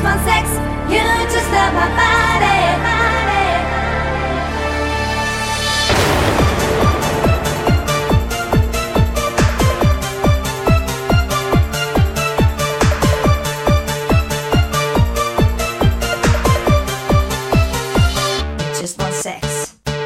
just want sex, you just love my body. Just want sex.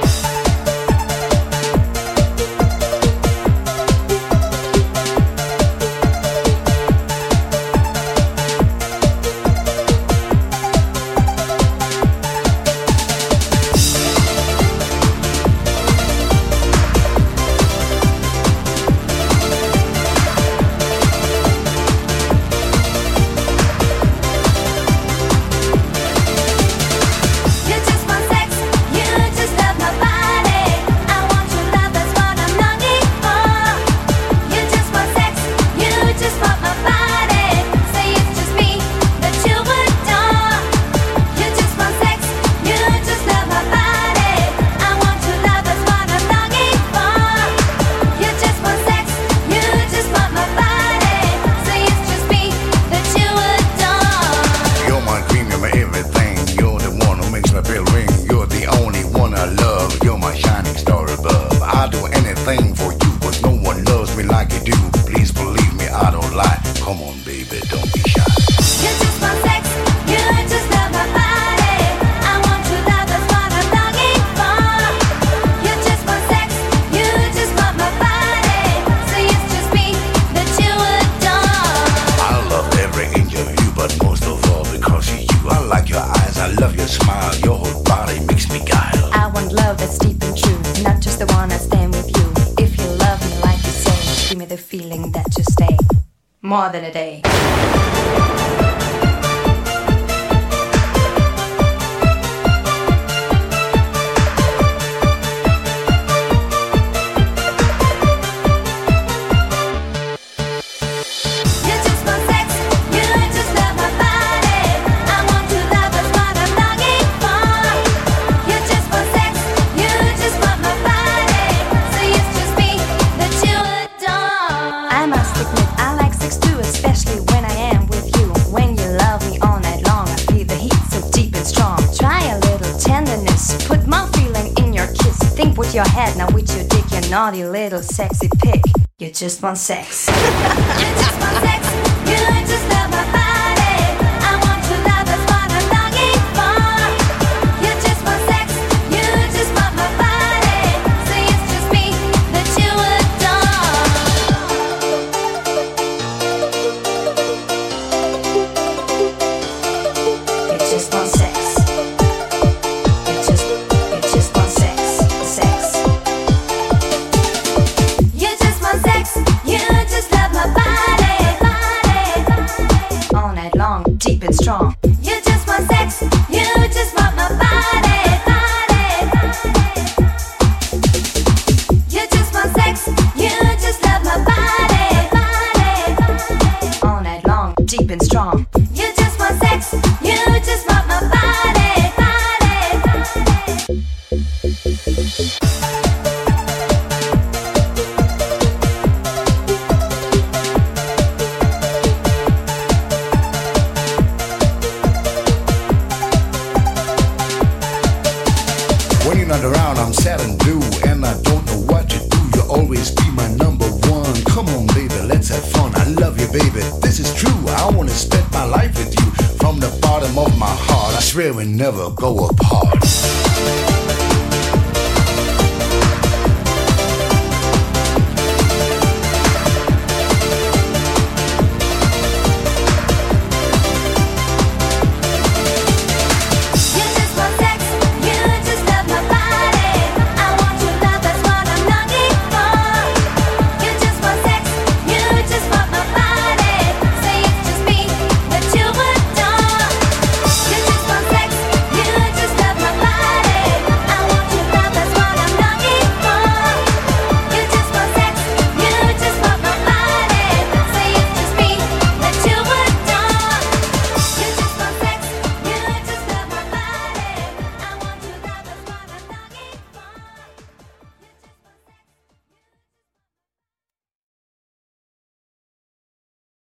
More than a day. Your head now with your dick, your naughty little sexy pig. You just want sex. You just want sex. You just love my body. I want to love, that's what I'm longing for. You just want sex. You just want my body. So it's just me that you adore. You just want sex. Deep and strong. You just want sex. You just want my body, body. You just want sex. You just love my body, body. All night long, deep and strong. You just want sex. You just want my body, body. When you're not around, I'm sad and blue, and I don't know what to do. You'll always be my number one. Come on, baby, let's have fun. I love you, baby, this is true. I wanna spend my life with you from the bottom of my heart. I swear we'll never go apart.